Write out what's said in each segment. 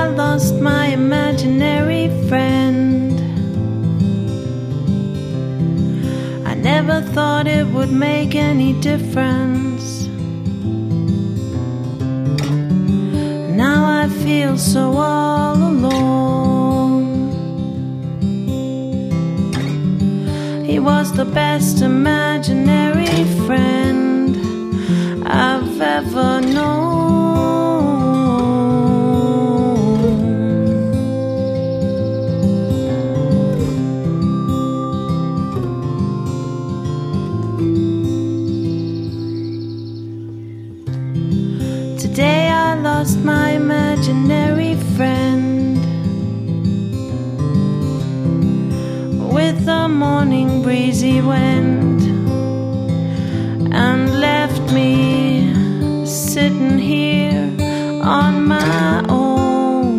I lost my imaginary friend. I never thought it would make any difference. Now I feel so all alone. He was the best imaginary friend I've ever known. Today I lost my imaginary friend. With the morning breeze he went and left me sitting here on my own.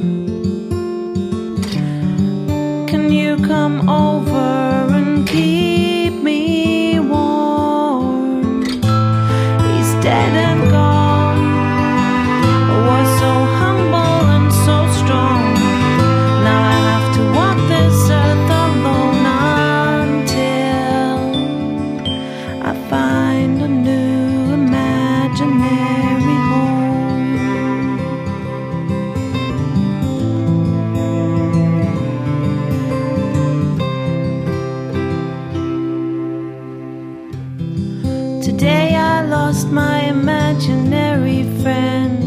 Can you come over and keep me warm? He's dead and gone. Was so humble and so strong. Now I have to walk this earth alone until I find a new imaginary home. Today I lost my imaginary friend.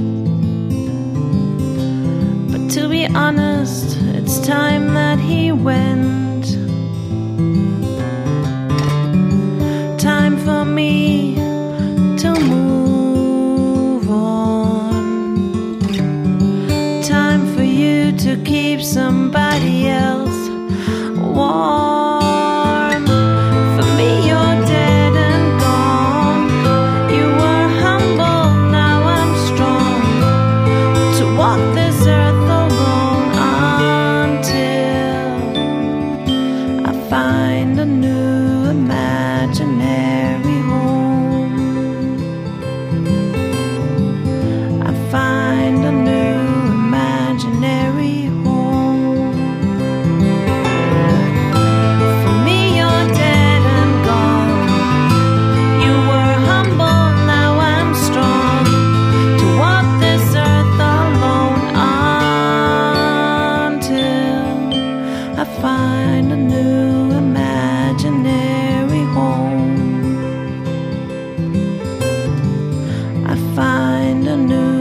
But to be honest, it's time that he went. Time for me to move on. Time for you to keep somebody else warm. For me you're dead and gone. You were humble, now I'm strong to walk this earth alone until I find a new imaginary home. I find a new imaginary home. For me you're dead and gone. You were humble, now I'm strong to walk this earth alone until I find a new imaginary home. I find a new